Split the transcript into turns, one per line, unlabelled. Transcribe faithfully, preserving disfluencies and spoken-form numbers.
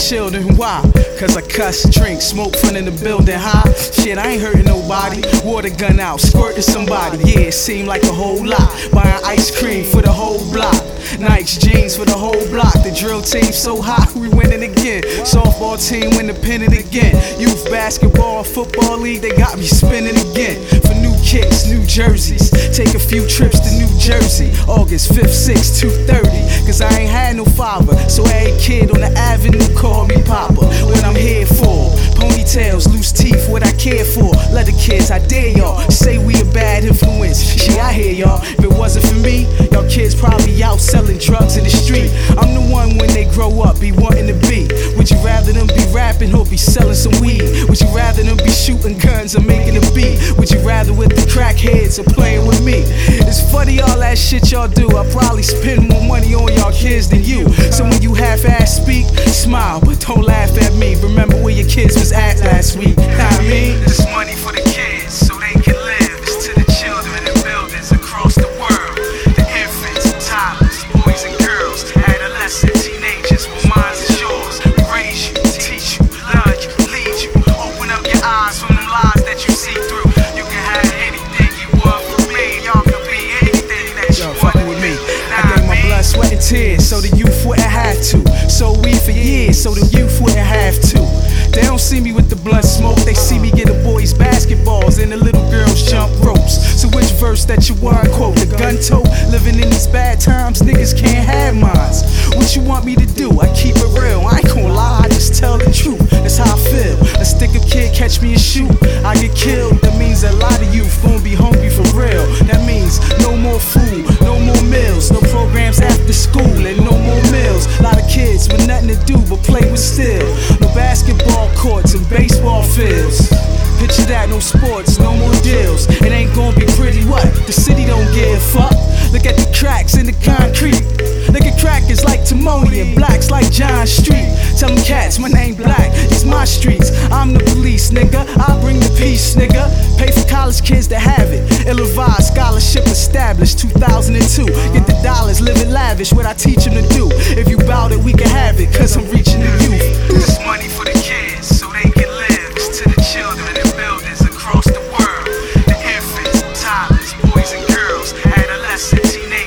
children. Why? Cause I cuss, drink, smoke, fun in the building, high. Shit, I ain't hurting nobody. Water gun out, squirting somebody. Yeah, it seemed like a whole lot. Buying ice cream for the whole block. Nikes jeans for the whole block. The drill team so hot, we winning again. Softball team win the pennant again. Youth basketball, football league, they got me spinning again. For new kicks, new jerseys. Take a few trips to New Jersey. August fifth, sixth, two thirty. Cause I ain't had no father, so every kid on the avenue call me Papa. What I'm here for, ponytails, loose teeth, what I care for. Let the kids, I dare y'all, say we a bad influence. Shit, I hear y'all, if it wasn't for me, y'all kids probably out selling drugs in the street. I'm the one when they grow up, be wanting to be. Would you rather them be rapping or be selling some weed? Would you rather them be shooting guns or making a beat? Would you rather with the crackheads or playing with me? It's funny all that shit y'all do, I probably spend more money on y'all kids than you. So when you half-ass speak, smile, but don't laugh at me. Remember where your kids was at last week. Know what I mean?
This money for the kids, so they can live. It's to the children in buildings across the world. The infants and toddlers, boys and girls, adolescents, teenagers. Well, mine is yours. We raise you, teach you, love you, lead you. Open up your eyes from the lies that you see through. You can have anything you want from me. Y'all can be anything that you
Yo,
want
fucking with me. I gave my blood, sweat, and tears so the youth wouldn't have to. So we for years so the youth wouldn't have to. They don't see me with the blunt smoke, they see me get the boys basketballs and the little girls jump ropes. So which verse that you want quote? The gun tote, living in these bad times, niggas can't have mines. What you want me to do? I keep it real, I ain't gon' lie, I just tell the truth. That's how I feel. A stick-up kid catch me and shoot, I get killed. That means a lot of youth gon' be hungry for real. That means no more food, no more meals, no programs after school and no more meals. A lot of kids with nothing to do but play with steel. No basketball courts and baseball fields. Picture that, no sports, no more deals. It ain't gonna be pretty, what? The city don't give a fuck. Look at the cracks in the concrete. Look at crackers like Timoni and blacks like John Street. Tell them cats, my name Black, it's my streets. I'm the police, nigga, I bring the peace, nigga. Pay for college kids to have it. Ill-advised scholarship established two thousand two. Get the dollars, live it lavish, what I teach them to do. If you bout it, we can have it, cause I'm reaching the youth.
This money for the kids, so they can live. It's to the children in buildings across the world. The infants, toddlers, boys and girls, adolescents, teenagers.